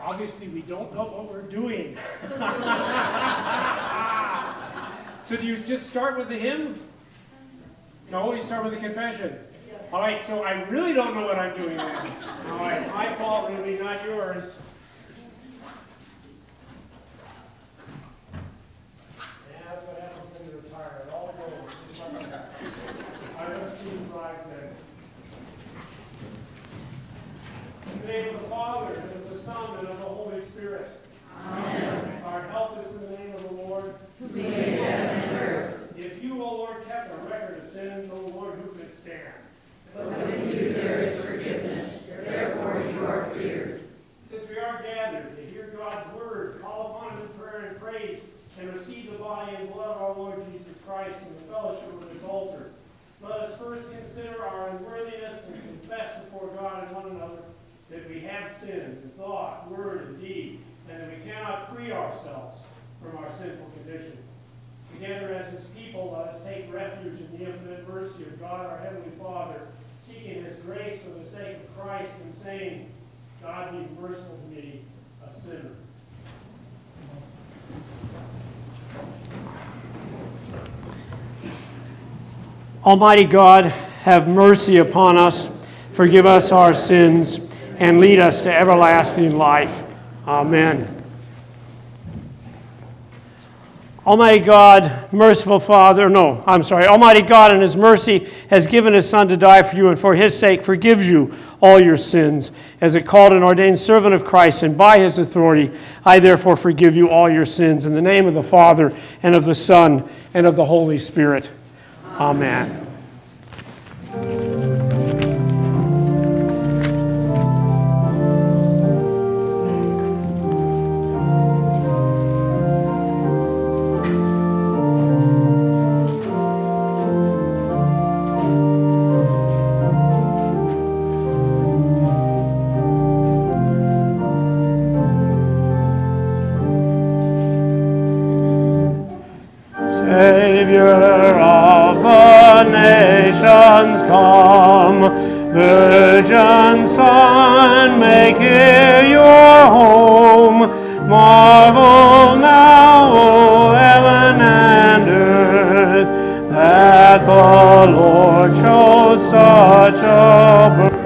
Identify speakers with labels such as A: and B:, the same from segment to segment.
A: Obviously, we don't know what we're doing. So do you just start with the hymn? No, you start with the confession. Yes. All right, so I really don't know what I'm doing now. All right, my fault really, not yours. Yeah, that's what happens when you're tired. It all goes. I just see slides there. In the name of the Father, and of the Son, and of the Holy Spirit. Amen. Our help is in the name of the Lord,
B: who made heaven and earth.
A: If you, O Lord, kept a record of sins, O Lord, who could stand?
B: But with you there is forgiveness, therefore you are feared.
A: Since we are gathered to hear God's word, call upon him in prayer and praise, and receive the body and blood of our Lord Jesus Christ in the fellowship of his altar, let us first consider our unworthiness and confess before God and one another that we have sinned in thought, word, and deed, and that we cannot free ourselves from our sinful condition. Together as his people, let us take refuge in the infinite mercy of God our Heavenly Father, seeking his grace for the sake of Christ and saying, God be merciful to me, a sinner. Almighty God, have mercy upon us, forgive us our sins, and lead us to everlasting life. Amen. Almighty God, merciful Father, Almighty God in his mercy has given his Son to die for you, and for his sake forgives you all your sins. As a called and ordained servant of Christ, and by his authority, I therefore forgive you all your sins. In the name of the Father, and of the Son, and of the Holy Spirit. Amen. Come, Virgin Son, make here your home. Marvel now, O heaven and earth, that the Lord chose such a birth.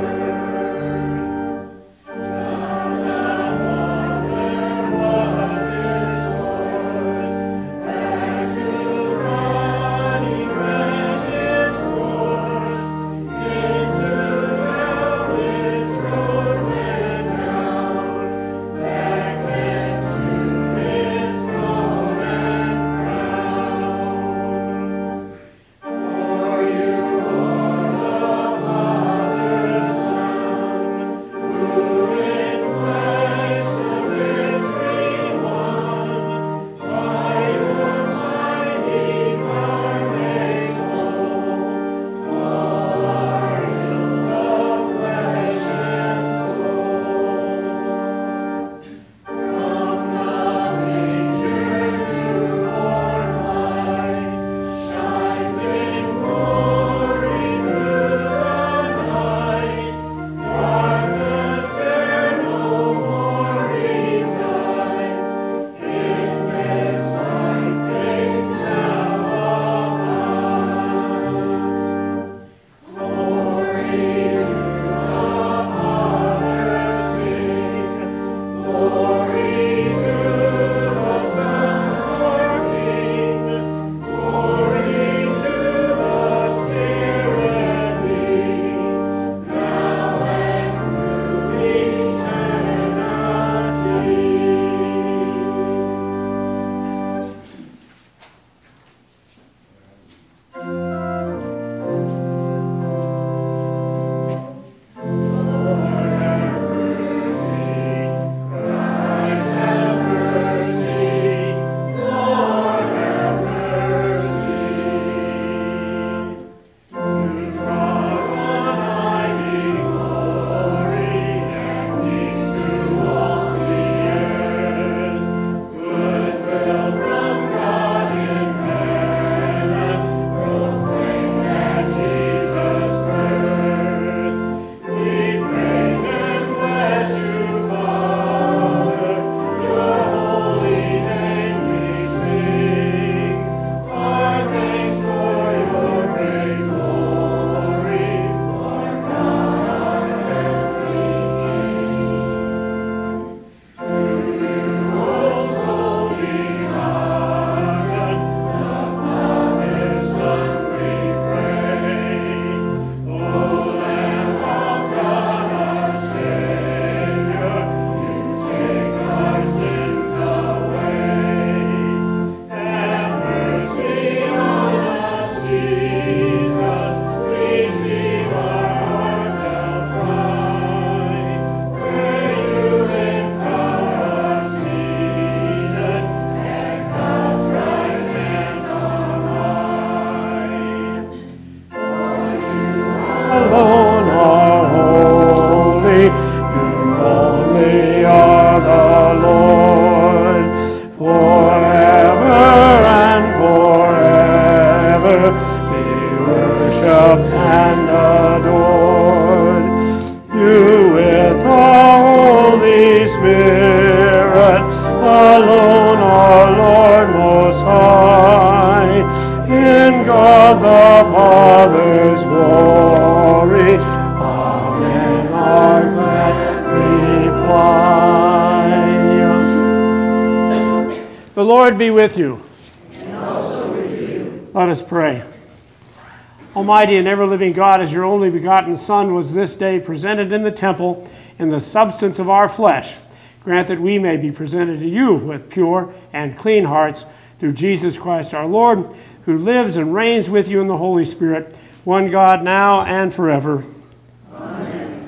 A: Lord be with you.
B: And also with you.
A: Let us pray. Almighty and ever-living God, as your only begotten Son was this day presented in the temple in the substance of our flesh, grant that we may be presented to you with pure and clean hearts through Jesus Christ our Lord, who lives and reigns with you in the Holy Spirit, one God, now and forever.
B: Amen.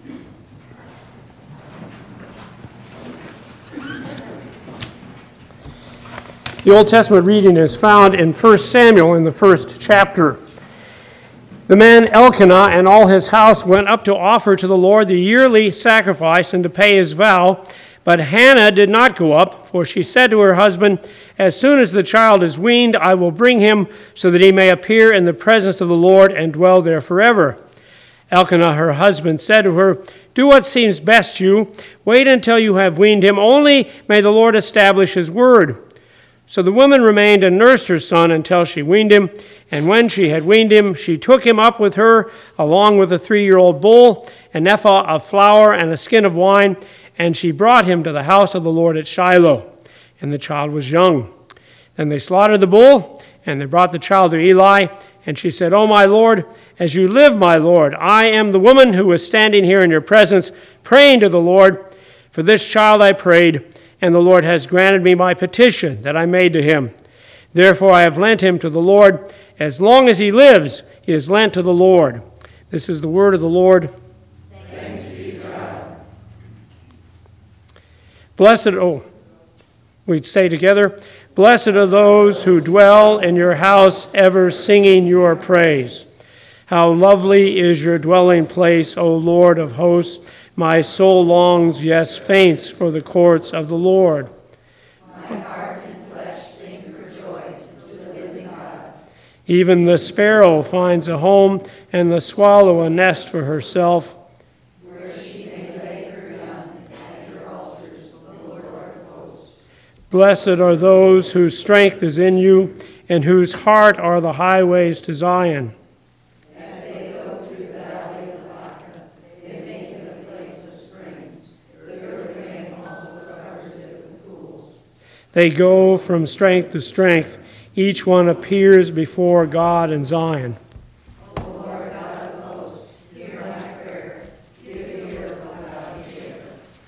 A: The Old Testament reading is found in 1 Samuel in the first chapter. The man Elkanah and all his house went up to offer to the Lord the yearly sacrifice and to pay his vow, but Hannah did not go up, for she said to her husband, "As soon as the child is weaned, I will bring him so that he may appear in the presence of the Lord and dwell there forever." Elkanah, her husband, said to her, "Do what seems best to you. Wait until you have weaned him. Only may the Lord establish his word." So the woman remained and nursed her son until she weaned him. And when she had weaned him, she took him up with her, along with a 3-year-old bull, an ephah of flour, and a skin of wine, and she brought him to the house of the Lord at Shiloh. And the child was young. Then they slaughtered the bull, and they brought the child to Eli. And she said, "O my Lord, as you live, my Lord, I am the woman who was standing here in your presence, praying to the Lord. For this child I prayed, and the Lord has granted me my petition that I made to him. Therefore I have lent him to the Lord. As long as he lives, he is lent to the Lord." This is the word of the Lord.
B: Thanks be to God.
A: Blessed, we'd say together, "Blessed are those who dwell in your house, ever singing your praise. How lovely is your dwelling place, O Lord of hosts. My soul longs, yes, faints for the courts of the Lord."
B: My heart and flesh sing for joy to the living God.
A: Even the sparrow finds a home, and the swallow a nest for herself.
B: Where she may lay her young at your altars, O Lord of hosts.
A: Blessed are those whose strength is in you, and whose heart are the highways to Zion.
B: As they go through the valley of Baca, they make it a place of springs. Your rain also covers it with pools.
A: They go from strength to strength. Each one appears before God in Zion.
B: O Lord God of hosts, hear my prayer. Give ear, O God of Jacob.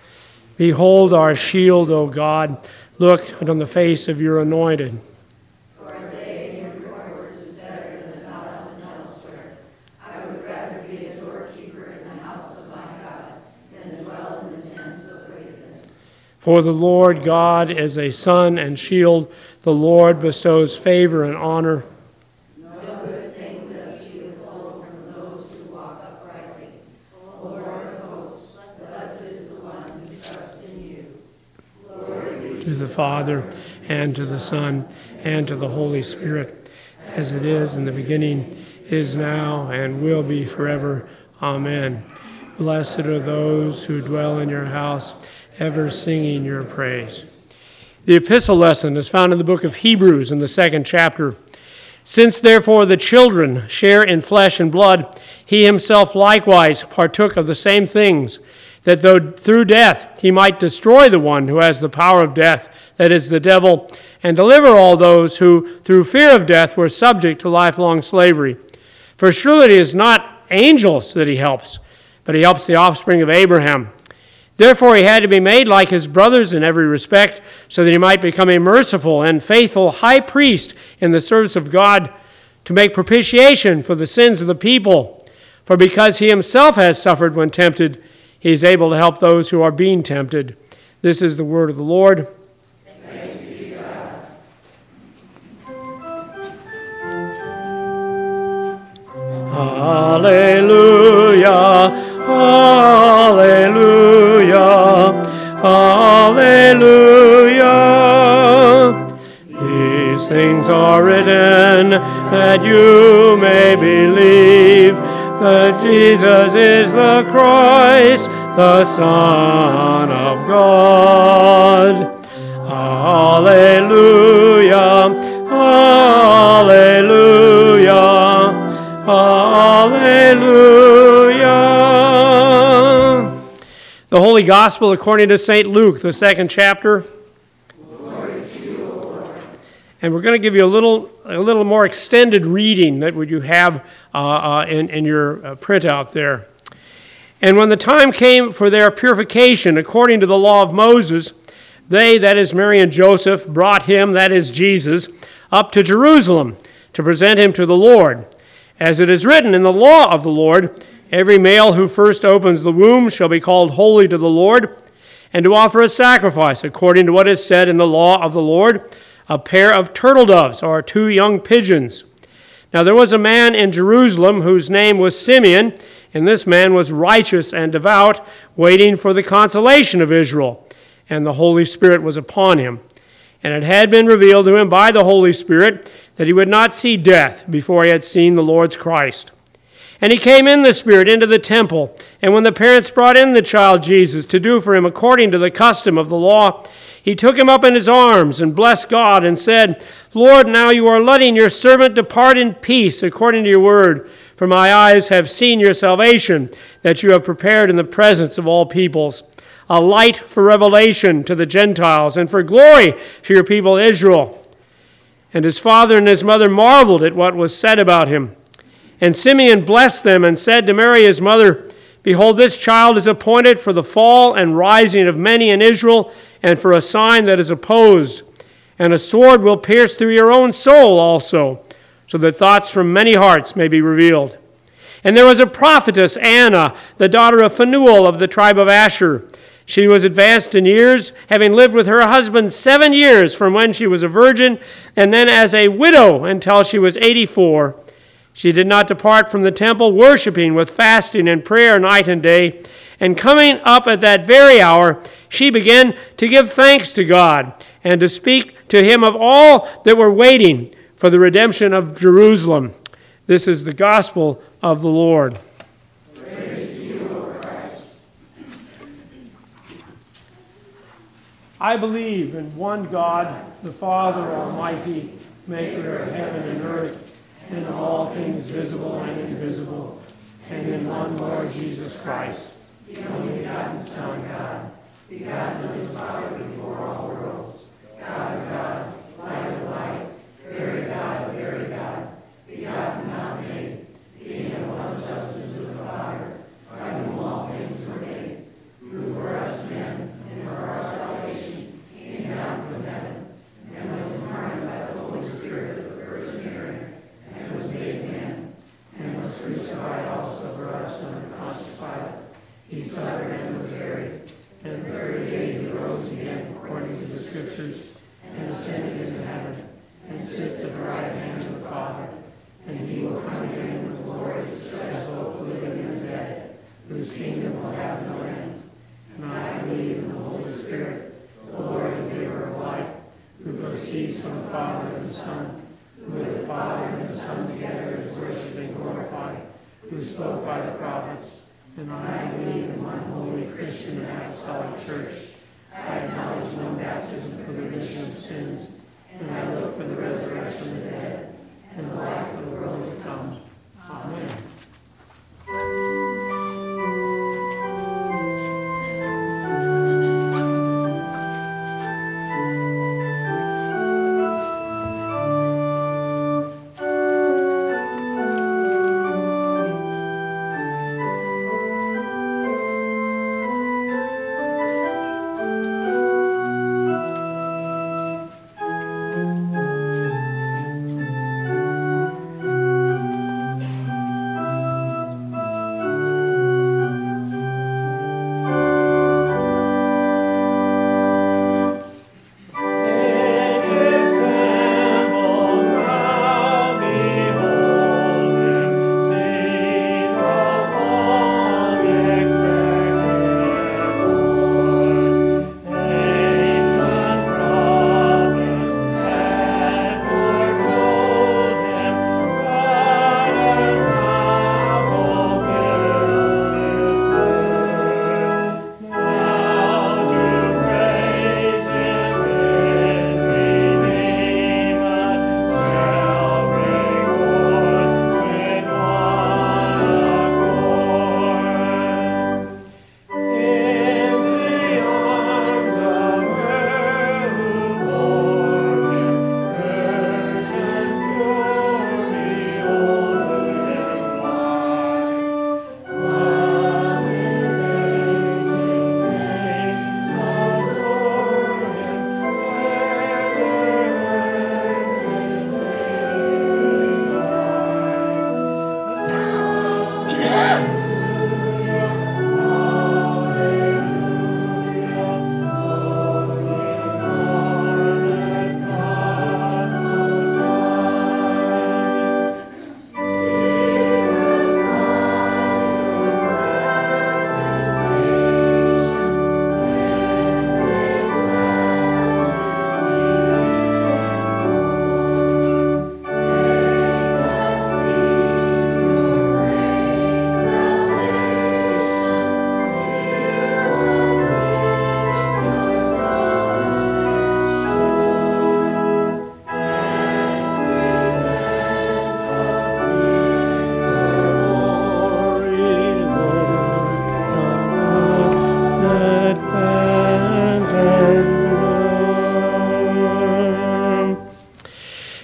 A: Behold our shield, O God. Look on the face of your anointed.
B: For a day in your courts is better than 1,000 elsewhere. I would rather be a doorkeeper in the house of my God than dwell in the tents of wickedness.
A: For the Lord God is a sun and shield. The Lord bestows favor and honor.
B: No good thing does he withhold from those who walk uprightly. O Lord of hosts, blessed is the one who trusts in you. Glory be
A: To the Father, and to the Son, and to the Holy Spirit, as it is in the beginning, is now, and will be forever. Amen. Blessed are those who dwell in your house, ever singing your praise. The epistle lesson is found in the book of Hebrews in the 2nd chapter. "Since therefore the children share in flesh and blood, he himself likewise partook of the same things, that though through death he might destroy the one who has the power of death, that is the devil, and deliver all those who through fear of death were subject to lifelong slavery. For surely it is not angels that he helps, but he helps the offspring of Abraham. Therefore he had to be made like his brothers in every respect, so that he might become a merciful and faithful high priest in the service of God, to make propitiation for the sins of the people. For because he himself has suffered when tempted, he is able to help those who are being tempted." This is the word of the Lord.
B: Thanks be to God.
A: Hallelujah, hallelujah, hallelujah. These things are written that you may believe that Jesus is the Christ, the Son of God. Hallelujah, hallelujah, hallelujah. The Holy Gospel according to St. Luke, the 2nd chapter.
B: Glory to you, O Lord.
A: And we're going to give you a little more extended reading that you have in your printout there. And when the time came for their purification, according to the law of Moses, they, that is Mary and Joseph, brought him, that is Jesus, up to Jerusalem to present him to the Lord. As it is written in the law of the Lord, every male who first opens the womb shall be called holy to the Lord, and to offer a sacrifice according to what is said in the law of the Lord, a pair of turtle doves or 2 young pigeons. Now there was a man in Jerusalem whose name was Simeon, and this man was righteous and devout, waiting for the consolation of Israel. And the Holy Spirit was upon him. And it had been revealed to him by the Holy Spirit that he would not see death before he had seen the Lord's Christ. And he came in the Spirit into the temple. And when the parents brought in the child Jesus to do for him according to the custom of the law, he took him up in his arms and blessed God and said, Lord, now you are letting your servant depart in peace according to your word. For my eyes have seen your salvation, that you have prepared in the presence of all peoples, a light for revelation to the Gentiles and for glory to your people Israel. And his father and his mother marveled at what was said about him. And Simeon blessed them and said to Mary his mother, Behold, this child is appointed for the fall and rising of many in Israel, and for a sign that is opposed. And a sword will pierce through your own soul also, so that thoughts from many hearts may be revealed. And there was a prophetess, Anna, the daughter of Phanuel of the tribe of Asher. She was advanced in years, having lived with her husband 7 years from when she was a virgin, and then as a widow until she was 84. She did not depart from the temple, worshiping with fasting and prayer night and day. And coming up at that very hour, she began to give thanks to God and to speak to him of all that were waiting for the redemption of Jerusalem. This is the gospel of the Lord.
B: Praise to you, O Christ.
A: I believe in one God, the Father Almighty, maker of heaven and earth, and of all things visible and invisible, and in one Lord Jesus Christ,
B: The only begotten Son, God, begotten of his Father before all worlds, God of God, light of light, very God of very God, begotten, not made, being of one substance with the Father, by whom all things were made, who for us men and for our salvation came down from heaven, and was incarnate by the Holy Spirit of the Virgin Mary, and was made man, and was crucified also for us under Pontius Pilate. He suffered and was buried, and the third day he rose again according to the Scriptures, and ascended into heaven, and sits at the right hand of the Father. And he will come again with glory to judge both the living and the dead, whose kingdom will have no end. And I believe in the Holy Spirit, the Lord and giver of life, who proceeds from the Father and the Son, who with the Father and the Son together is worshipped and glorified, who spoke by the prophets. And I believe in one holy Christian and apostolic church. I acknowledge no baptism for the remission of sins, and I look for the resurrection of the dead and the life of the world to come. Amen.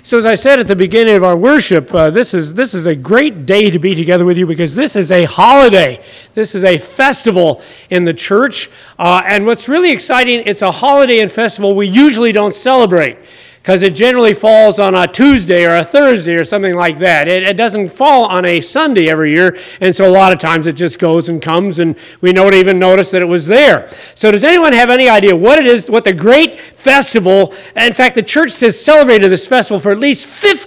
C: So as I said at the beginning of our worship, this is a great day to be together with you because this is a holiday. This is a festival in the church. And what's really exciting, it's a holiday and festival we usually don't celebrate because it generally falls on a Tuesday or a Thursday or something like that. It doesn't fall on a Sunday every year, and so a lot of times it just goes and comes, and we don't even notice that it was there. So does anyone have any idea what it is, what the great festival, in fact, the church has celebrated this festival for at least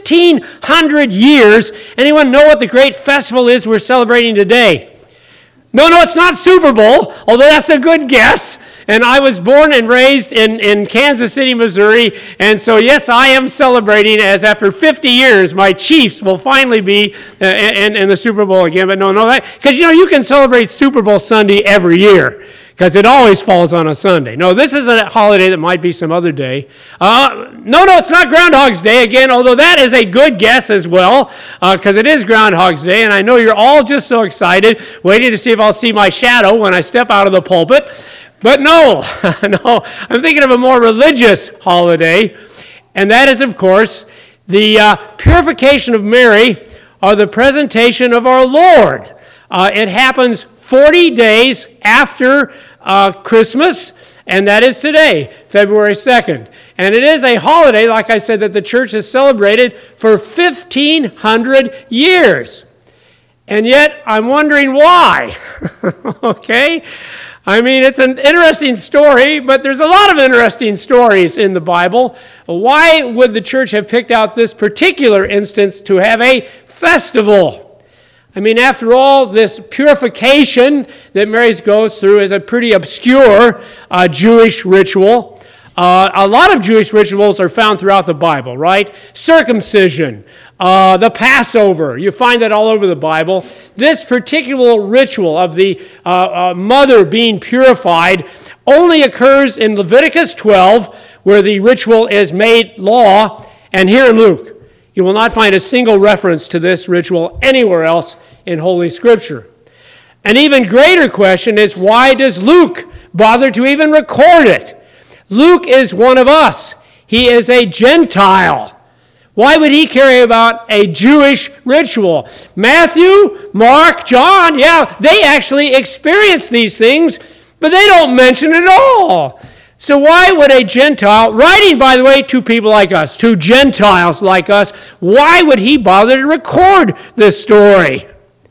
C: 1,500 years. Anyone know what the great festival is we're celebrating today? No, it's not Super Bowl, although that's a good guess. And I was born and raised in Kansas City, Missouri, and so yes, I am celebrating as after 50 years, my Chiefs will finally be in the Super Bowl again. But no, that because you can celebrate Super Bowl Sunday every year because it always falls on a Sunday. No, this is a holiday that might be some other day. No, it's not Groundhog's Day again, although that is a good guess as well because it is Groundhog's Day, and I know you're all just so excited, waiting to see if I'll see my shadow when I step out of the pulpit. But no, I'm thinking of a more religious holiday, and that is, of course, the purification of Mary or the presentation of our Lord. It happens 40 days after Christmas, and that is today, February 2nd. And it is a holiday, like I said, that the church has celebrated for 1,500 years. And yet, I'm wondering why, okay? I mean, it's an interesting story, but there's a lot of interesting stories in the Bible. Why would the church have picked out this particular instance to have a festival? I mean, after all, this purification that Mary goes through is a pretty obscure Jewish ritual. A lot of Jewish rituals are found throughout the Bible, right? Circumcision, the Passover, you find that all over the Bible. This particular ritual of the mother being purified only occurs in Leviticus 12, where the ritual is made law, and here in Luke. You will not find a single reference to this ritual anywhere else in Holy Scripture. An even greater question is, why does Luke bother to even record it? Luke is one of us. He is a Gentile. Why would he care about a Jewish ritual? Matthew, Mark, John, they actually experience these things, but they don't mention it at all. So why would a Gentile, writing, by the way, to people like us, to Gentiles like us, why would he bother to record this story?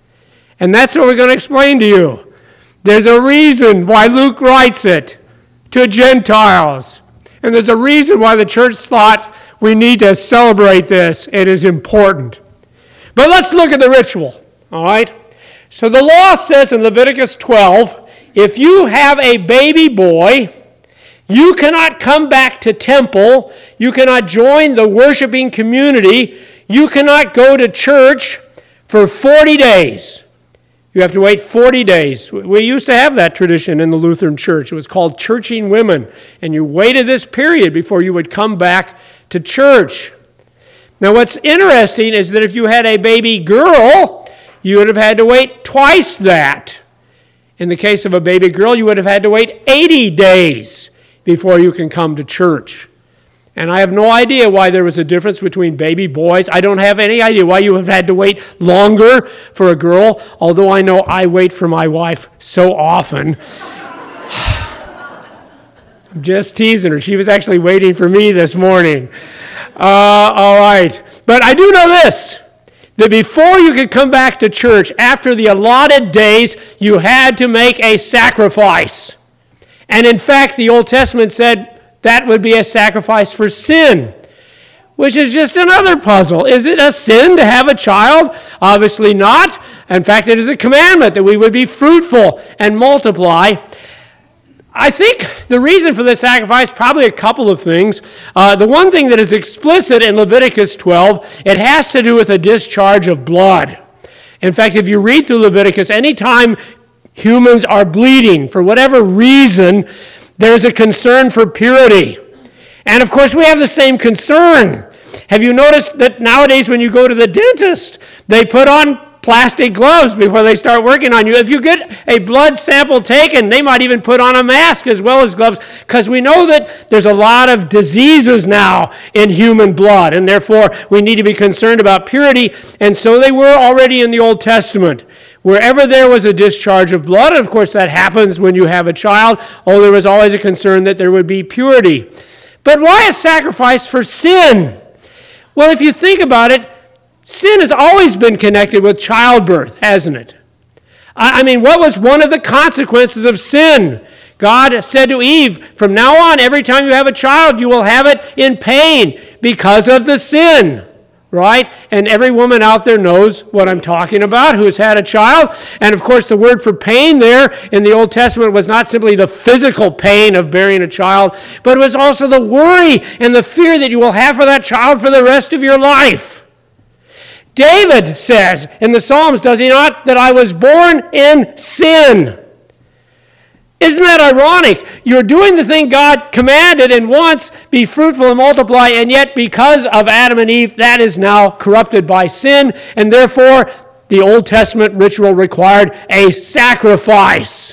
C: And that's what we're going to explain to you. There's a reason why Luke writes it to Gentiles. And there's a reason why the church thought we need to celebrate this. It is important. But let's look at the ritual, all right? So the law says in Leviticus 12, if you have a baby boy, you cannot come back to temple, you cannot join the worshiping community, you cannot go to church for 40 days. You have to wait 40 days. We used to have that tradition in the Lutheran Church. It was called churching women. And you waited this period before you would come back to church. Now what's interesting is that if you had a baby girl, you would have had to wait twice that. In the case of a baby girl, you would have had to wait 80 days before you can come to church. And I have no idea why there was a difference between baby boys. I don't have any idea why you have had to wait longer for a girl, although I know I wait for my wife so often. I'm just teasing her. She was actually waiting for me this morning. All right. But I do know this, that before you could come back to church, after the allotted days, you had to make a sacrifice. And in fact, the Old Testament said that would be a sacrifice for sin, which is just another puzzle. Is it a sin to have a child? Obviously not. In fact, it is a commandment that we would be fruitful and multiply. I think the reason for this sacrifice, probably a couple of things. The one thing that is explicit in Leviticus 12, it has to do with a discharge of blood. In fact, if you read through Leviticus, anytime humans are bleeding, for whatever reason, there's a concern for purity. And of course, we have the same concern. Have you noticed that nowadays when you go to the dentist, they put on plastic gloves before they start working on you. If you get a blood sample taken, they might even put on a mask as well as gloves, because we know that there's a lot of diseases now in human blood, and therefore we need to be concerned about purity, and so they were already in the Old Testament. Wherever there was a discharge of blood, and of course that happens when you have a child, there was always a concern that there would be purity. But why a sacrifice for sin? Well, if you think about it, sin has always been connected with childbirth, hasn't it? I mean, what was one of the consequences of sin? God said to Eve, from now on, every time you have a child, you will have it in pain because of the sin. Right? And every woman out there knows what I'm talking about who has had a child. And of course, the word for pain there in the Old Testament was not simply the physical pain of bearing a child, but it was also the worry and the fear that you will have for that child for the rest of your life. David says in the Psalms, does he not, that I was born in sin? Isn't that ironic? You're doing the thing God commanded and wants, be fruitful and multiply, and yet because of Adam and Eve, that is now corrupted by sin, and therefore the Old Testament ritual required a sacrifice.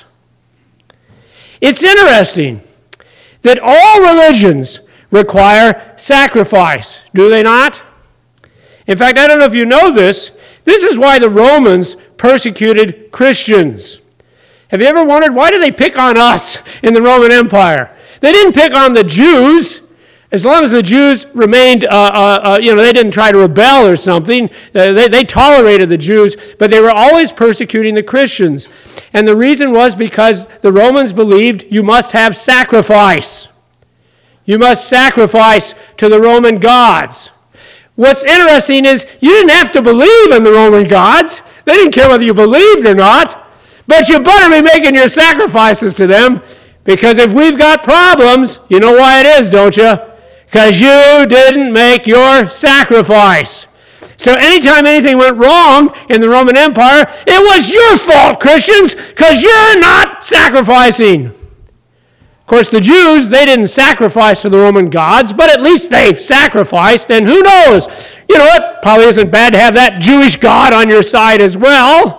C: It's interesting that all religions require sacrifice, do they not? In fact, I don't know if you know this, this is why the Romans persecuted Christians. Have you ever wondered, why do they pick on us in the Roman Empire? They didn't pick on the Jews. As long as the Jews remained, they didn't try to rebel or something. They tolerated the Jews, but they were always persecuting the Christians. And the reason was because the Romans believed you must have sacrifice. You must sacrifice to the Roman gods. What's interesting is you didn't have to believe in the Roman gods. They didn't care whether you believed or not. But you better be making your sacrifices to them, because if we've got problems, you know why it is, don't you? Because you didn't make your sacrifice. So anytime anything went wrong in the Roman Empire, it was your fault, Christians, because you're not sacrificing. Of course, the Jews, they didn't sacrifice to the Roman gods, but at least they sacrificed, and who knows? You know, it probably isn't bad to have that Jewish God on your side as well.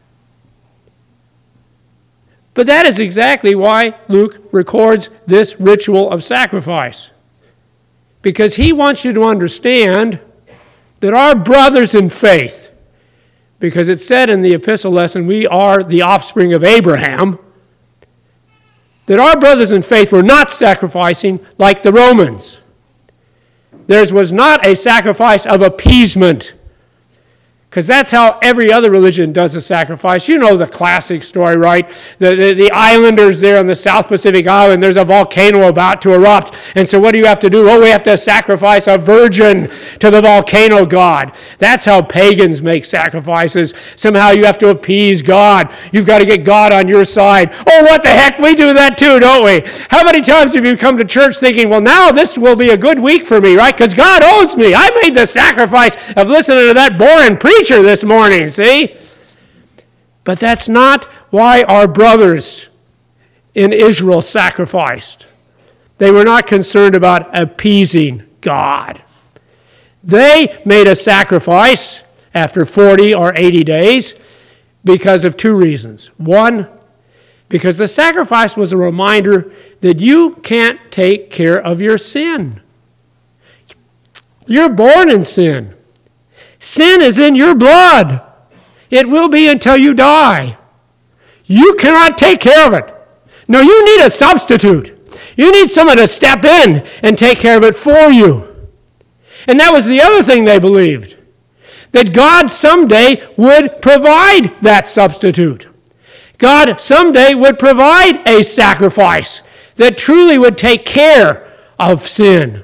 C: But that is exactly why Luke records this ritual of sacrifice. Because he wants you to understand that our brothers in faith, because it said in the epistle lesson, we are the offspring of Abraham, that our brothers in faith were not sacrificing like the Romans. Theirs was not a sacrifice of appeasement, because that's how every other religion does a sacrifice. You know the classic story, right? The islanders there on the South Pacific Island, there's a volcano about to erupt. And so what do you have to do? Oh, we have to sacrifice a virgin to the volcano god. That's how pagans make sacrifices. Somehow you have to appease God. You've got to get God on your side. Oh, what the heck? We do that too, don't we? How many times have you come to church thinking, well, now this will be a good week for me, right? Because God owes me. I made the sacrifice of listening to that boring preacher this morning, see? But that's not why our brothers in Israel sacrificed. They were not concerned about appeasing God. They made a sacrifice after 40 or 80 days because of two reasons. One, because the sacrifice was a reminder that you can't take care of your sin. You're born in sin. Sin is in your blood. It will be until you die. You cannot take care of it. No, you need a substitute. You need someone to step in and take care of it for you. And that was the other thing they believed, that God someday would provide that substitute. God someday would provide a sacrifice that truly would take care of sin.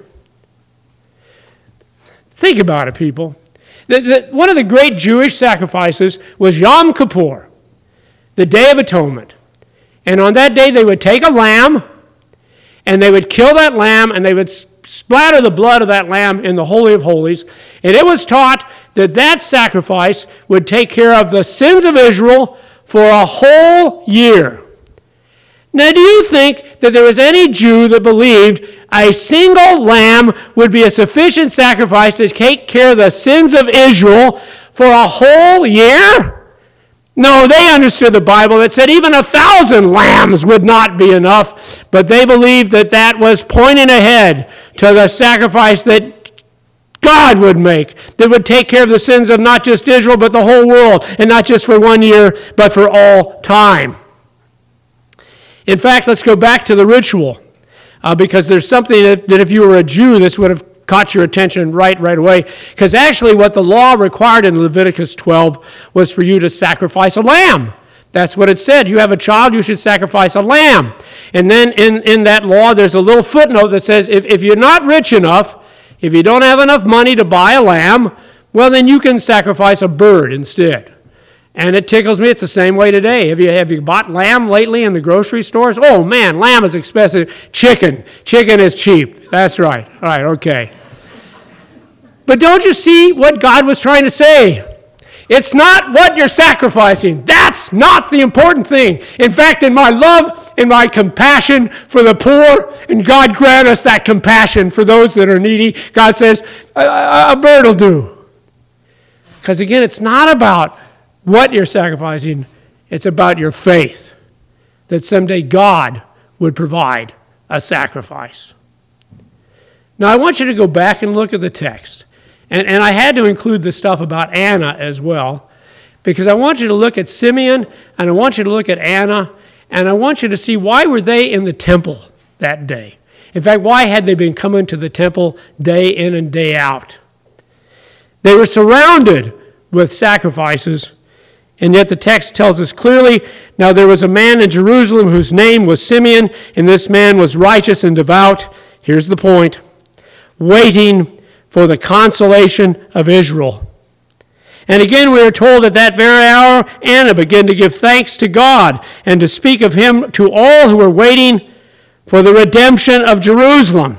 C: Think about it, people. One of the great Jewish sacrifices was Yom Kippur, the Day of Atonement. And on that day, they would take a lamb, and they would kill that lamb, and they would splatter the blood of that lamb in the Holy of Holies. And it was taught that that sacrifice would take care of the sins of Israel for a whole year. Now, do you think that there was any Jew that believed a single lamb would be a sufficient sacrifice to take care of the sins of Israel for a whole year? No, they understood the Bible that said even 1,000 lambs would not be enough, but they believed that that was pointing ahead to the sacrifice that God would make, that would take care of the sins of not just Israel, but the whole world, and not just for 1 year, but for all time. In fact, let's go back to the ritual, because there's something that if you were a Jew, this would have caught your attention right away. Because actually what the law required in Leviticus 12 was for you to sacrifice a lamb. That's what it said. You have a child, you should sacrifice a lamb. And then in that law, there's a little footnote that says if you're not rich enough, if you don't have enough money to buy a lamb, well, then you can sacrifice a bird instead. And it tickles me. It's the same way today. Have you bought lamb lately in the grocery stores? Oh, man, lamb is expensive. Chicken is cheap. That's right. All right, okay. But don't you see what God was trying to say? It's not what you're sacrificing. That's not the important thing. In fact, in my love, in my compassion for the poor, and God grant us that compassion for those that are needy, God says, a bird will do. Because again, it's not about what you're sacrificing, it's about your faith that someday God would provide a sacrifice. Now, I want you to go back and look at the text. And I had to include the stuff about Anna as well, because I want you to look at Simeon, and I want you to look at Anna, and I want you to see why were they in the temple that day. In fact, why had they been coming to the temple day in and day out? They were surrounded with sacrifices. And yet the text tells us clearly, now there was a man in Jerusalem whose name was Simeon, and this man was righteous and devout. Here's the point. Waiting for the consolation of Israel. And again we are told at that very hour, Anna began to give thanks to God and to speak of him to all who were waiting for the redemption of Jerusalem.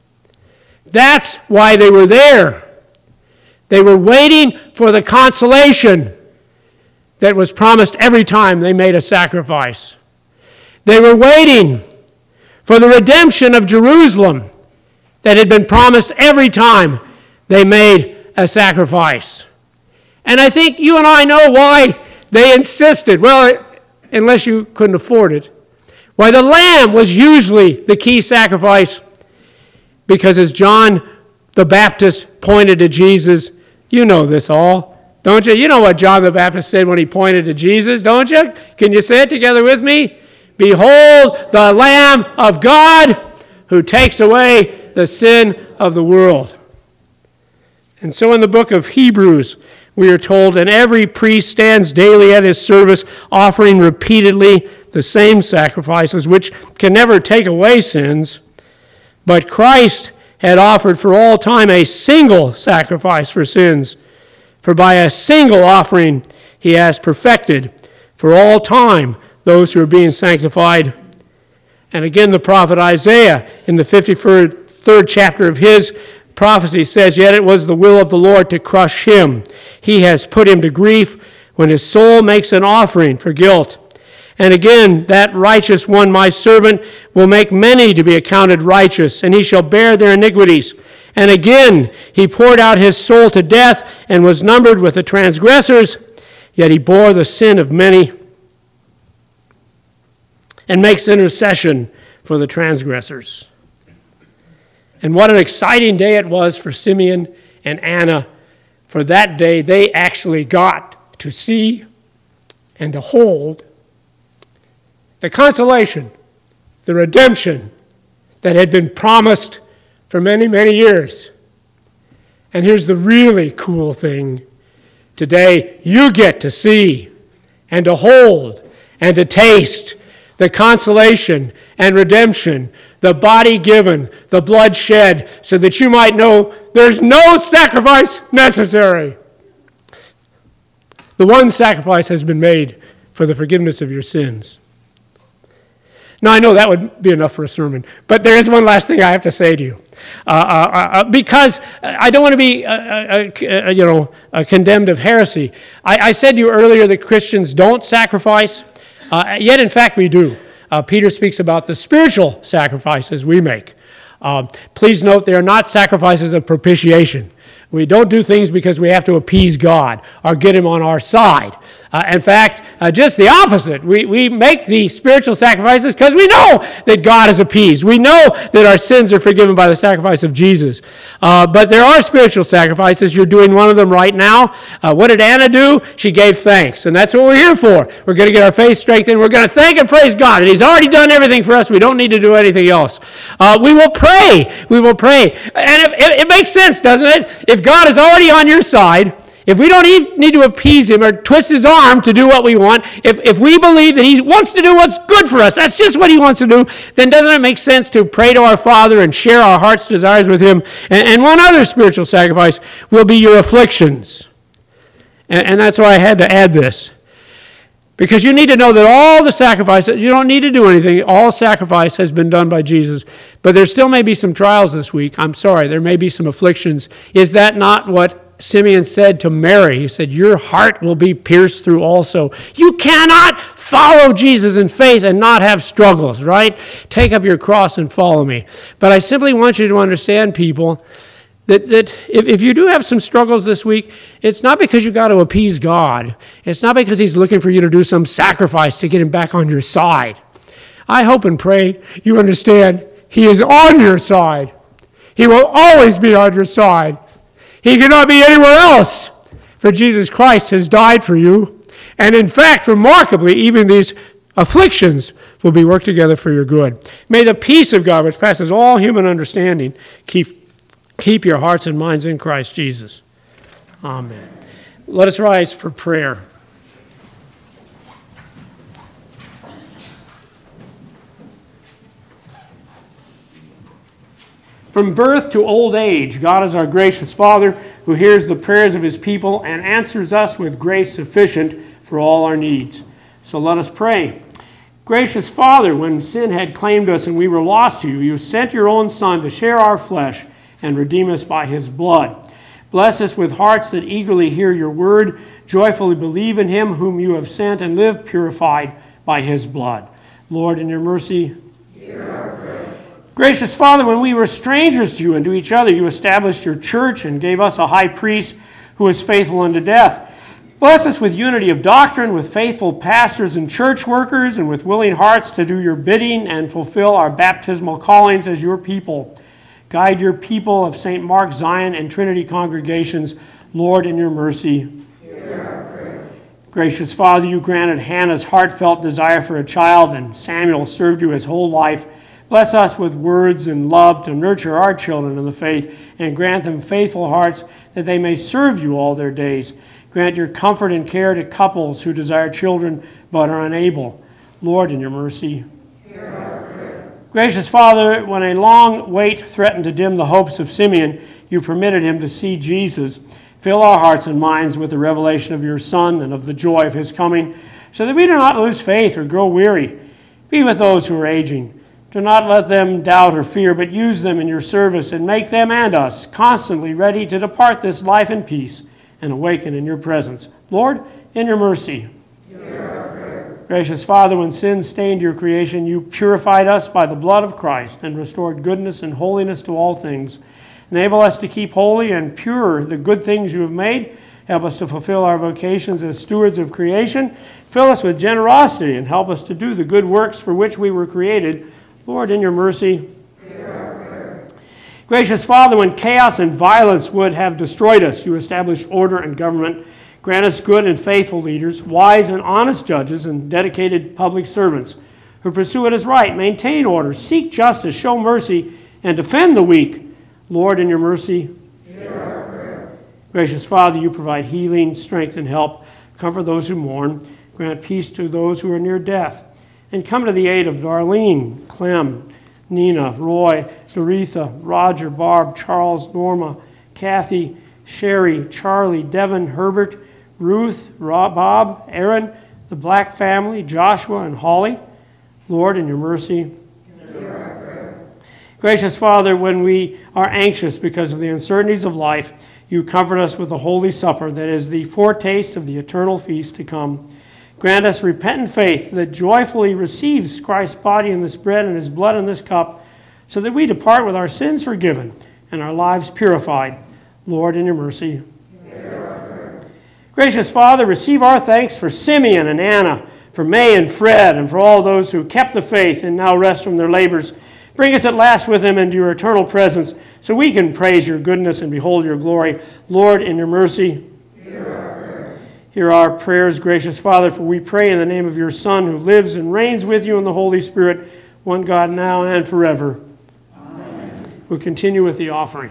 C: That's why they were there. They were waiting for the consolation that was promised every time they made a sacrifice. They were waiting for the redemption of Jerusalem that had been promised every time they made a sacrifice. And I think you and I know why they insisted, well, unless you couldn't afford it, why the lamb was usually the key sacrifice, because as John the Baptist pointed to Jesus, you know this all, don't you? You know what John the Baptist said when he pointed to Jesus, don't you? Can you say it together with me? Behold, the Lamb of God who takes away the sin of the world. And so in the book of Hebrews, we are told, and every priest stands daily at his service, offering repeatedly the same sacrifices, which can never take away sins. But Christ had offered for all time a single sacrifice for sins. For by a single offering he has perfected for all time those who are being sanctified. And again, the prophet Isaiah, in the 53rd chapter of his prophecy, says, yet it was the will of the Lord to crush him. He has put him to grief when his soul makes an offering for guilt. And again, that righteous one, my servant, will make many to be accounted righteous, and he shall bear their iniquities. And again, he poured out his soul to death and was numbered with the transgressors, yet he bore the sin of many and makes intercession for the transgressors. And what an exciting day it was for Simeon and Anna. For that day, they actually got to see and to hold the consolation, the redemption that had been promised for many, many years. And here's the really cool thing. Today, you get to see and to hold and to taste the consolation and redemption, the body given, the blood shed, so that you might know there's no sacrifice necessary. The one sacrifice has been made for the forgiveness of your sins. Now, I know that would be enough for a sermon, but there is one last thing I have to say to you. Because I don't want to be, condemned of heresy. I said to you earlier that Christians don't sacrifice, yet in fact we do. Peter speaks about the spiritual sacrifices we make. Please note they are not sacrifices of propitiation. We don't do things because we have to appease God or get him on our side. In fact, just the opposite. We make the spiritual sacrifices because we know that God is appeased. We know that our sins are forgiven by the sacrifice of Jesus. But there are spiritual sacrifices. You're doing one of them right now. What did Anna do? She gave thanks, and that's what we're here for. We're going to get our faith strengthened. We're going to thank and praise God, and he's already done everything for us. We don't need to do anything else. We will pray. We will pray. And it makes sense, doesn't it? If God is already on your side, if we don't even need to appease him or twist his arm to do what we want, if we believe that he wants to do what's good for us, that's just what he wants to do, then doesn't it make sense to pray to our Father and share our heart's desires with him? And one other spiritual sacrifice will be your afflictions. And that's why I had to add this. Because you need to know that all the sacrifice, you don't need to do anything, all sacrifice has been done by Jesus. But there still may be some trials this week. I'm sorry, there may be some afflictions. Is that not what Simeon said to Mary? He said, your heart will be pierced through also. You cannot follow Jesus in faith and not have struggles, right? Take up your cross and follow me. But I simply want you to understand, people, that if you do have some struggles this week, it's not because you got to appease God. It's not because he's looking for you to do some sacrifice to get him back on your side. I hope and pray you understand he is on your side. He will always be on your side. He cannot be anywhere else, for Jesus Christ has died for you. And in fact, remarkably, even these afflictions will be worked together for your good. May the peace of God, which passes all human understanding, keep your hearts and minds in Christ Jesus. Amen. Let us rise for prayer. From birth to old age, God is our gracious Father who hears the prayers of his people and answers us with grace sufficient for all our needs. So let us pray. Gracious Father, when sin had claimed us and we were lost to you, you sent your own Son to share our flesh and redeem us by his blood. Bless us with hearts that eagerly hear your word, joyfully believe in him whom you have sent, and live purified by his blood. Lord, in your mercy, hear our prayer. Gracious Father, when we were strangers to you and to each other, you established your church and gave us a high priest who was faithful unto death. Bless us with unity of doctrine, with faithful pastors and church workers, and with willing hearts to do your bidding and fulfill our baptismal callings as your people. Guide your people of St. Mark, Zion, and Trinity congregations. Lord, in your mercy, hear our prayer. Gracious Father, you granted Hannah's heartfelt desire for a child, and Samuel served you his whole life. Bless us with words and love to nurture our children in the faith, and grant them faithful hearts that they may serve you all their days. Grant your comfort and care to couples who desire children but are unable. Lord, in your mercy, hear our prayer. Gracious Father, when a long wait threatened to dim the hopes of Simeon, you permitted him to see Jesus. Fill our hearts and minds with the revelation of your Son and of the joy of his coming, so that we do not lose faith or grow weary. Be with those who are aging. Do not let them doubt or fear, but use them in your service and make them and us constantly ready to depart this life in peace and awaken in your presence. Lord, in your mercy. Hear our prayer. Gracious Father, when sin stained your creation, you purified us by the blood of Christ and restored goodness and holiness to all things. Enable us to keep holy and pure the good things you have made. Help us to fulfill our vocations as stewards of creation. Fill us with generosity and help us to do the good works for which we were created. Lord, in your mercy, hear our prayer. Gracious Father, when chaos and violence would have destroyed us, you established order and government. Grant us good and faithful leaders, wise and honest judges, and dedicated public servants who pursue what is right, maintain order, seek justice, show mercy, and defend the weak. Lord, in your mercy, hear our prayer. Gracious Father, you provide healing, strength, and help. Comfort those who mourn. Grant peace to those who are near death. And come to the aid of Darlene, Clem, Nina, Roy, Doretha, Roger, Barb, Charles, Norma, Kathy, Sherry, Charlie, Devin, Herbert, Ruth, Bob, Aaron, the Black family, Joshua, and Holly. Lord, in your mercy, hear our prayer. Gracious Father, when we are anxious because of the uncertainties of life, you comfort us with the Holy Supper that is the foretaste of the eternal feast to come. Grant us repentant faith that joyfully receives Christ's body in this bread and his blood in this cup, so that we depart with our sins forgiven and our lives purified. Lord, in your mercy. Gracious Father, receive our thanks for Simeon and Anna, for May and Fred, and for all those who kept the faith and now rest from their labors. Bring us at last with them into your eternal presence, so we can praise your goodness and behold your glory. Lord, in your mercy. Hear our prayers, gracious Father, for we pray in the name of your Son, who lives and reigns with you in the Holy Spirit, one God, now and forever. Amen. We'll continue with the offering.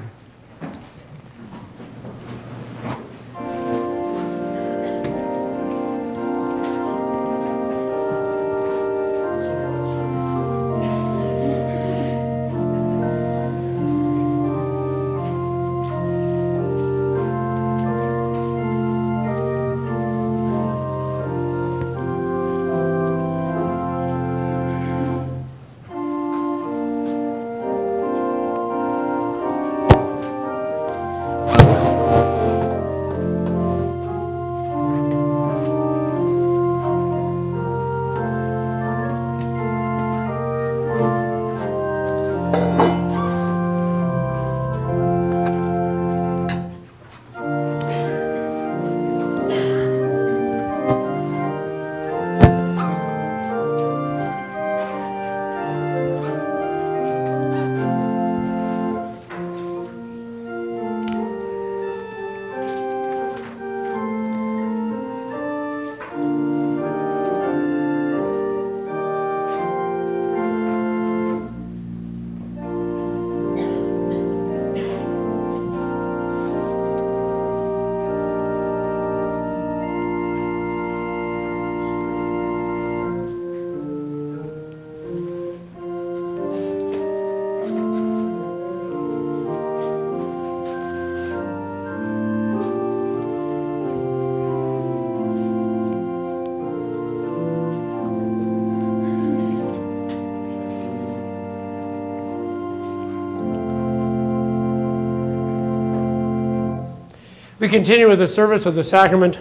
C: We continue with the service of the sacrament.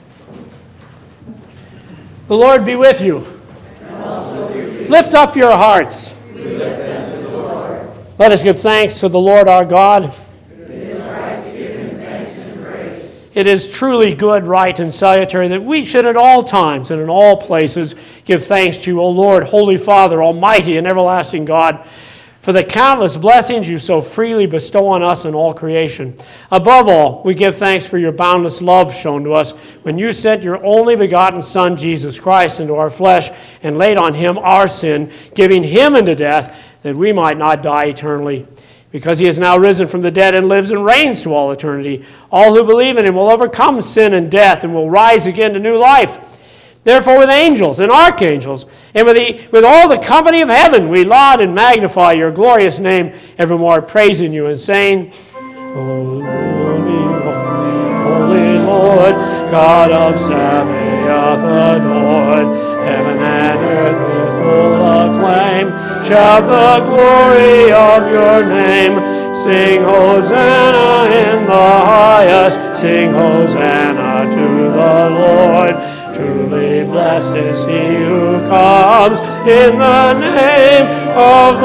C: The Lord be with you.
B: And also with you.
C: Lift up your hearts.
B: We lift them to the Lord.
C: Let us give thanks to the Lord our God.
B: It is right to give him thanks and praise.
C: It is truly good, right, and salutary that we should at all times and in all places give thanks to you, O Lord, Holy Father, Almighty and everlasting God, for the countless blessings you so freely bestow on us and all creation. Above all, we give thanks for your boundless love shown to us when you sent your only begotten Son, Jesus Christ, into our flesh and laid on him our sin, giving him into death that we might not die eternally. Because he is now risen from the dead and lives and reigns to all eternity, all who believe in him will overcome sin and death and will rise again to new life. Therefore, with angels and archangels, and with all the company of heaven, we laud and magnify your glorious name, evermore praising you and saying, Holy, Holy Lord, God of Sabaoth, adored, heaven and earth with full acclaim, shout the glory of your name. Sing Hosanna in the highest, sing Hosanna to the Lord. Truly blessed is he who comes in the name of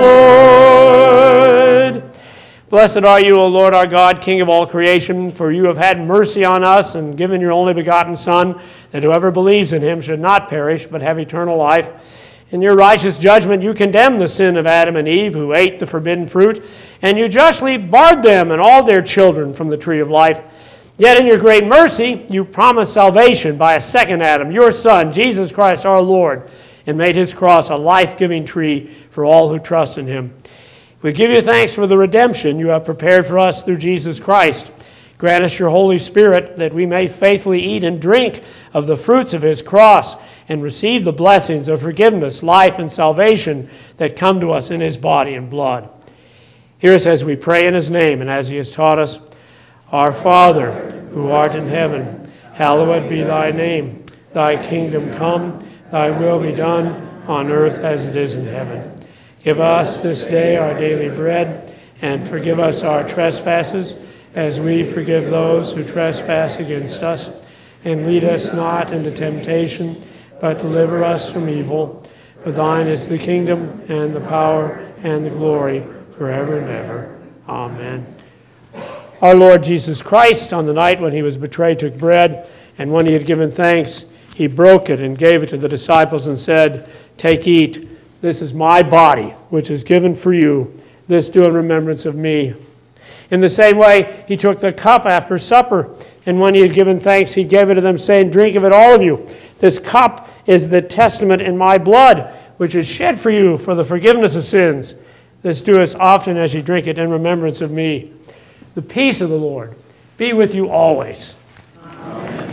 C: the Lord. Blessed are you, O Lord our God, King of all creation, for you have had mercy on us and given your only begotten Son, that whoever believes in him should not perish, but have eternal life. In your righteous judgment, you condemned the sin of Adam and Eve, who ate the forbidden fruit, and you justly barred them and all their children from the tree of life. Yet in your great mercy, you promised salvation by a second Adam, your Son, Jesus Christ our Lord, and made his cross a life-giving tree for all who trust in him. We give you thanks for the redemption you have prepared for us through Jesus Christ. Grant us your Holy Spirit, that we may faithfully eat and drink of the fruits of his cross and receive the blessings of forgiveness, life, and salvation that come to us in his body and blood. Hear us as we pray in his name and as he has taught us. Our Father, who art in heaven, hallowed be thy name. Thy kingdom come, thy will be done, on earth as it is in heaven. Give us this day our daily bread, and forgive us our trespasses, as we forgive those who trespass against us. And lead us not into temptation, but deliver us from evil. For thine is the kingdom, and the power, and the glory, forever and ever. Amen. Our Lord Jesus Christ, on the night when he was betrayed, took bread, and when he had given thanks, he broke it and gave it to the disciples and said, "Take, eat. This is my body, which is given for you. This do in remembrance of me." In the same way, he took the cup after supper, and when he had given thanks, he gave it to them, saying, "Drink of it, all of you. This cup is the testament in my blood, which is shed for you for the forgiveness of sins. This do as often as you drink it in remembrance of me." The peace of the Lord be with you always.
B: Amen.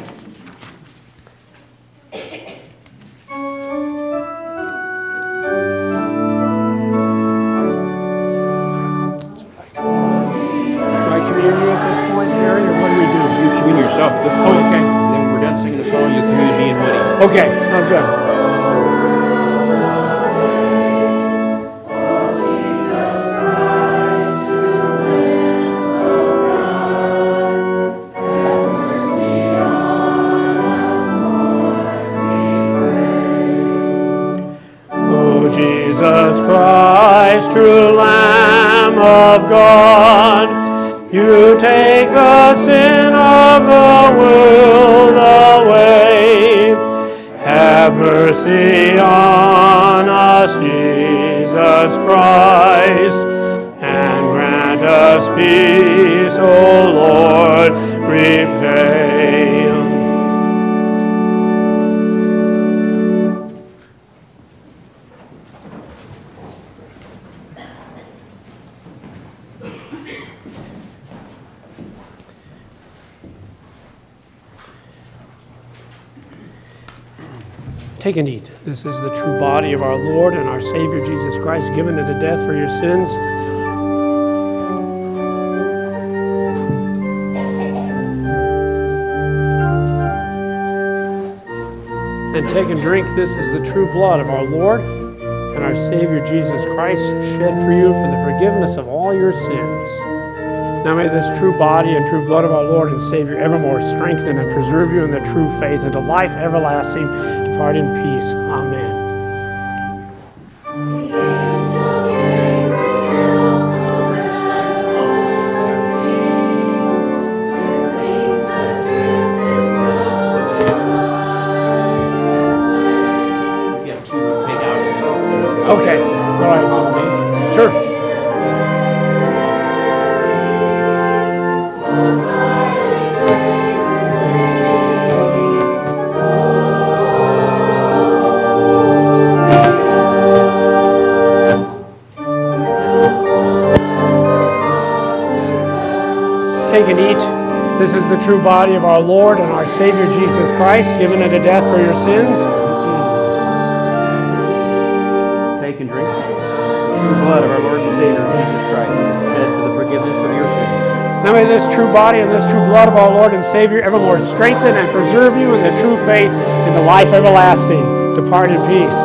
C: Communion at this point, Jerry, or what do we do?
D: You commune yourself at this point.
C: Oh, okay.
D: Then when we're done singing the song, you commune me and Woody.
C: Okay, sounds good. Oh, Jesus Christ, true Lamb of God, you take the sin of the world away. Have mercy on us, Jesus Christ, and grant us peace, O Lord, repay. Take and eat. This is the true body of our Lord and our Savior Jesus Christ, given into death for your sins. And take and drink. This is the true blood of our Lord and our Savior Jesus Christ, shed for you for the forgiveness of all your sins. Now may this true body and true blood of our Lord and Savior evermore strengthen and preserve you in the true faith unto life everlasting. Depart in peace. Amen.
D: You have to take out.
C: Okay. All right. Sure. Take and eat. This is the true body of our Lord and our Savior Jesus Christ, given unto death for your sins.
D: Take and drink. The true blood of our Lord and Savior, Jesus Christ, shed for the forgiveness of your sins.
C: Now may this true body and this true blood of our Lord and Savior evermore strengthen and preserve you in the true faith and the life everlasting. Depart in peace.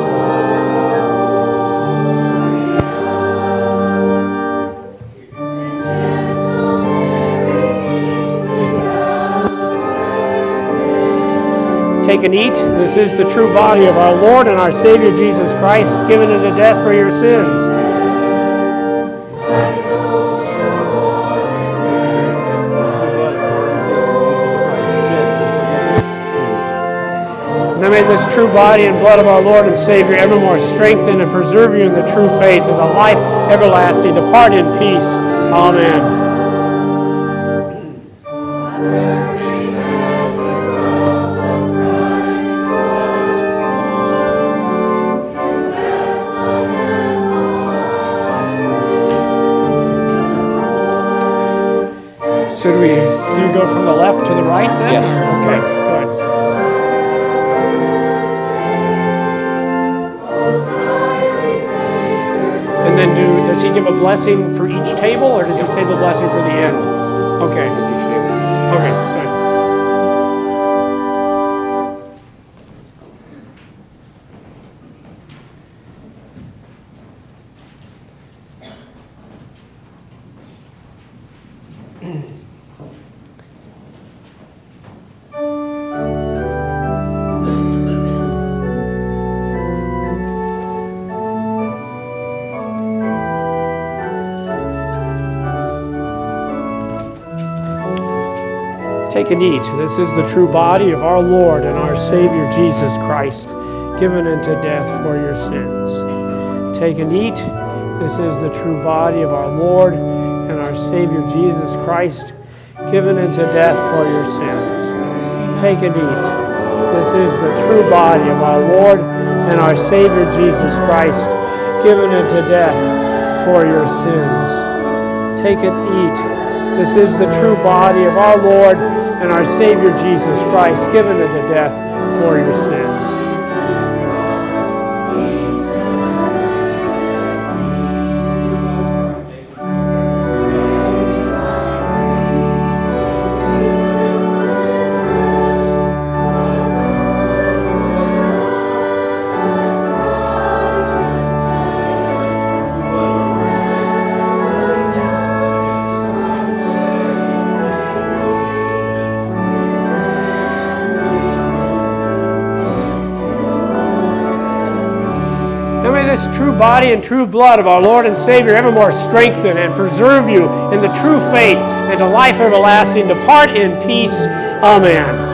C: Take and eat. This is the true body of our Lord and our Savior Jesus Christ, given into death for your sins. Now may this true body and blood of our Lord and Savior evermore strengthen and preserve you in the true faith and the life everlasting. Depart in peace. Amen. So do you go from the left to the right then?
D: Yeah.
C: Okay, good. And then does he give a blessing for each table, or does he save the blessing for the end? Okay. Okay, good. Take and eat. This is the true body of our Lord and our Savior Jesus Christ, given unto death for your sins. Take and eat. This is the true body of our Lord and our Savior Jesus Christ, given unto death for your sins. Take and eat. This is the true body of our Lord and our Savior Jesus Christ, given unto death for your sins. Take and eat. This is the true body of our Lord and our Savior Jesus Christ, given unto death for your sins. True body and true blood of our Lord and Savior evermore strengthen and preserve you in the true faith and to life everlasting. Depart in peace. Amen.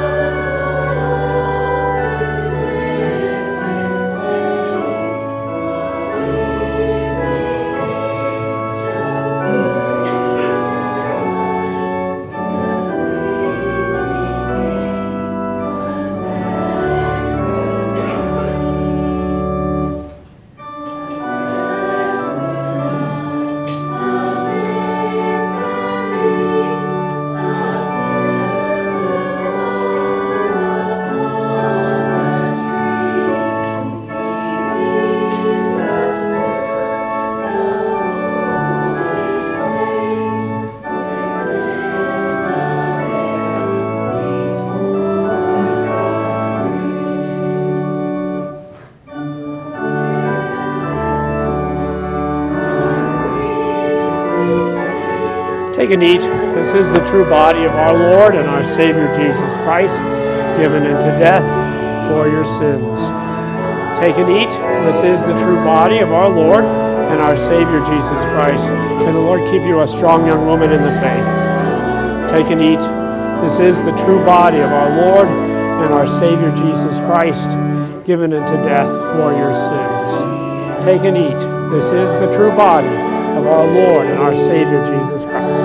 C: Take and eat. This is the true body of our Lord and our Savior Jesus Christ, given unto death for your sins. Take and eat. This is the true body of our Lord and our Savior Jesus Christ. May the Lord keep you a strong young woman in the faith. Take and eat. This is the true body of our Lord and our Savior Jesus Christ, given unto death for your sins. Take and eat. This is the true body of our Lord and our Savior Jesus Christ.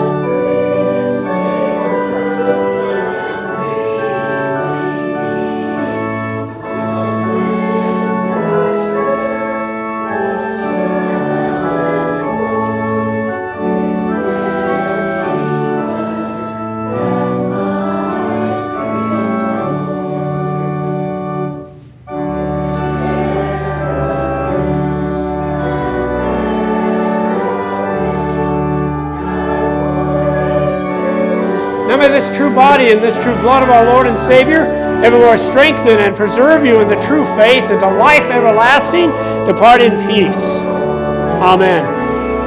C: May this true body and this true blood of our Lord and Savior evermore strengthen and preserve you in the true faith and to life everlasting. Depart in peace. Amen.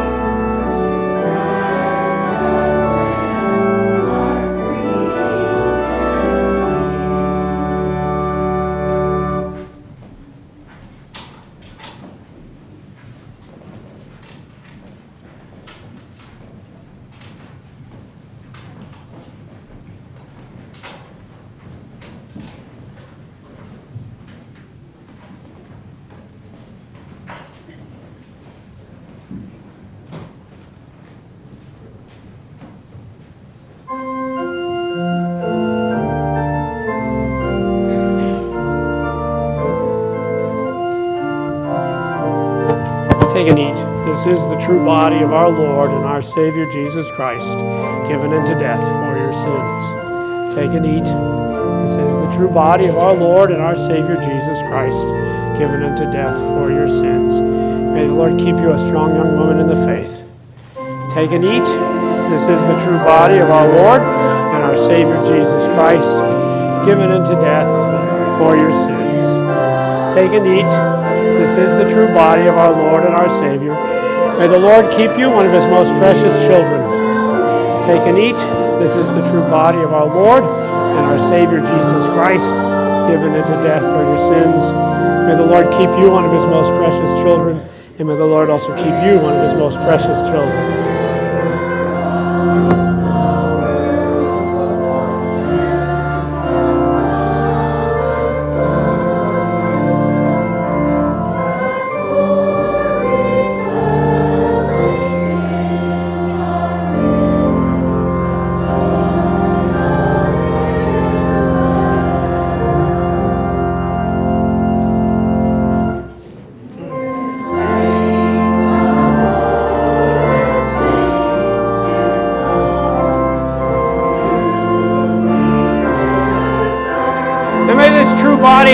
C: Take and eat. This is the true body of our Lord and our Savior Jesus Christ, given unto death for your sins. Take and eat. This is the true body of our Lord and our Savior Jesus Christ, given unto death for your sins. May the Lord keep you a strong young woman in the faith. Take and eat. This is the true body of our Lord and our Savior Jesus Christ, given unto death for your sins. Take and eat. This is the true body of our Lord and our Savior. May the Lord keep you one of his most precious children. Take and eat. This is the true body of our Lord and our Savior Jesus Christ, given unto death for your sins. May the Lord keep you one of his most precious children, and may the Lord also keep you one of his most precious children.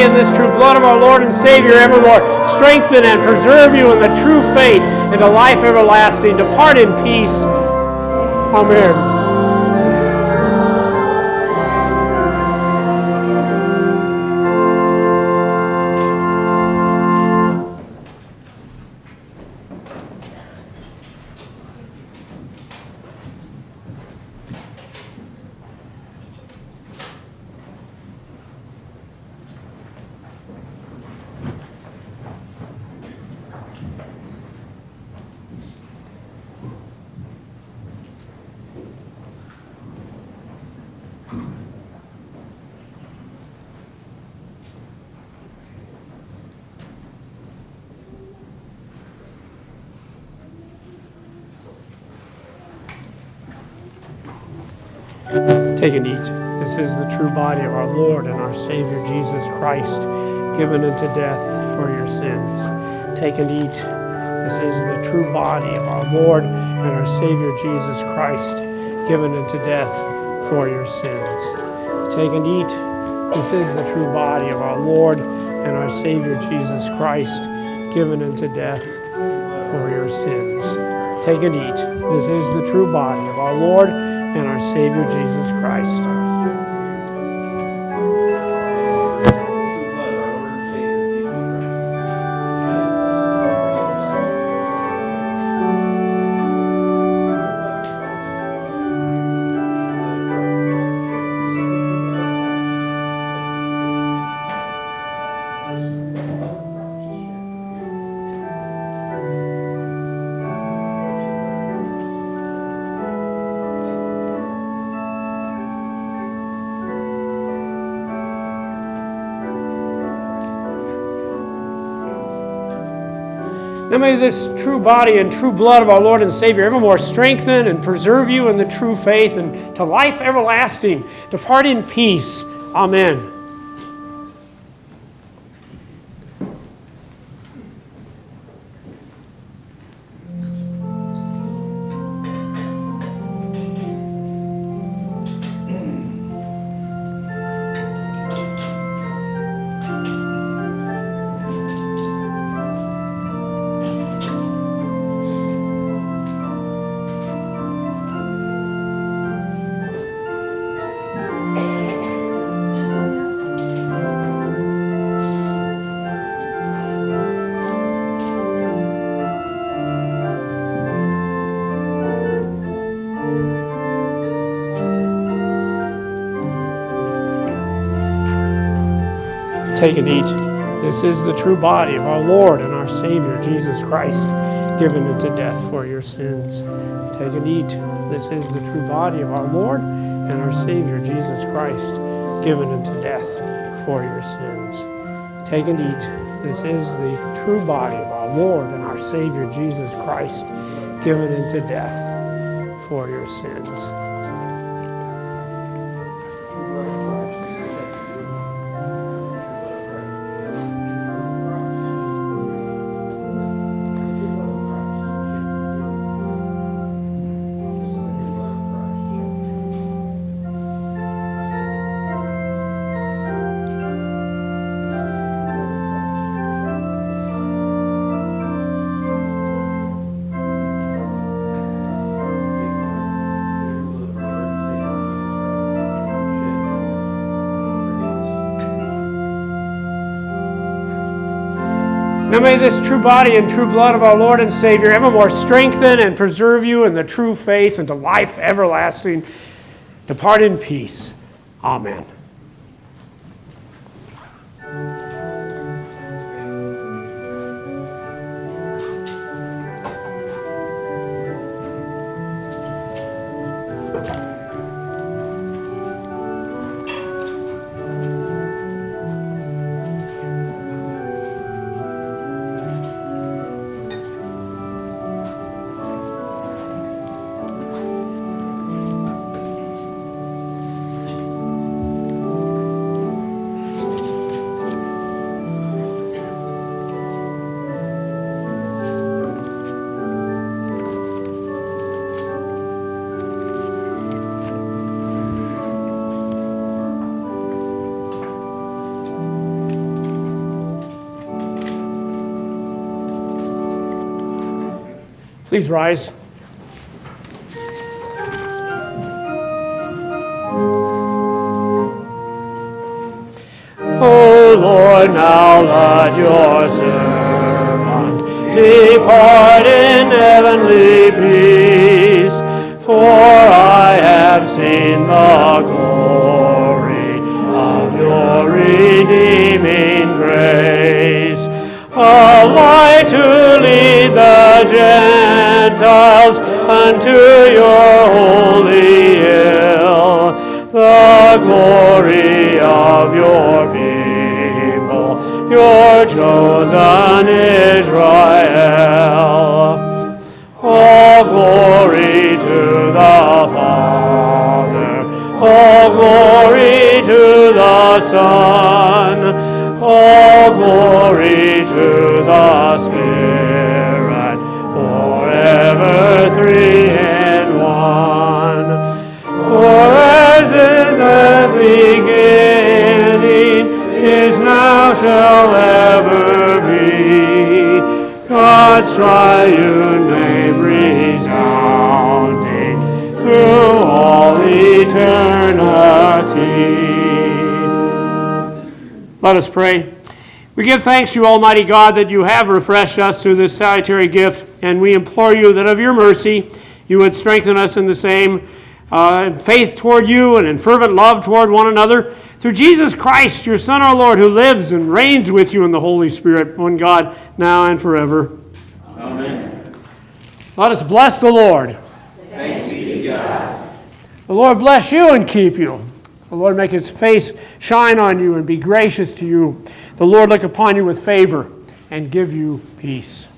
C: in this true blood of our Lord and Savior evermore strengthen and preserve you in the true faith and the life everlasting. Depart in peace. Amen. Take and eat. This is the true body of our Lord and our Savior Jesus Christ, given unto death for your sins. Take and eat. This is the true body of our Lord and our Savior Jesus Christ, given unto death for your sins. Take and eat. This is the true body of our Lord and our Savior Jesus Christ, given unto death for your sins. Take and eat. This is the true body of our Lord and our Savior Jesus Christ. Now may this true body and true blood of our Lord and Savior evermore strengthen and preserve you in the true faith and to life everlasting. Depart in peace. Amen. Take and eat. This is the true body of our Lord and our Savior, Jesus Christ, given into death for your sins. Take and eat. This is the true body of our Lord and our Savior, Jesus Christ, given into death for your sins. Take and eat. This is the true body of our Lord and our Savior, Jesus Christ, given into death for your sins. Now may this true body and true blood of our Lord and Savior evermore strengthen and preserve you in the true faith and to life everlasting. Depart in peace. Amen. Please rise. O Lord, now let your servant depart in heavenly peace, for I have seen the glory of your redeeming grace, a light to lead the Gentiles unto your holy hill, the glory of your people, your chosen Israel. All glory to the Father, all glory to the Son, all glory to the Spirit, forever three in one. For as in the beginning, is now, shall ever be, God's triune name resounding through all eternity. Let us pray. We give thanks to you, Almighty God, that you have refreshed us through this salutary gift, and we implore you that of your mercy you would strengthen us in the same faith toward you and in fervent love toward one another, through Jesus Christ, your Son, our Lord, who lives and reigns with you in the Holy Spirit, one God, now and forever.
D: Amen.
C: Let us bless the Lord.
B: Thanks be to God.
C: The Lord bless you and keep you. The Lord make his face shine on you and be gracious to you. The Lord look upon you with favor and give you peace.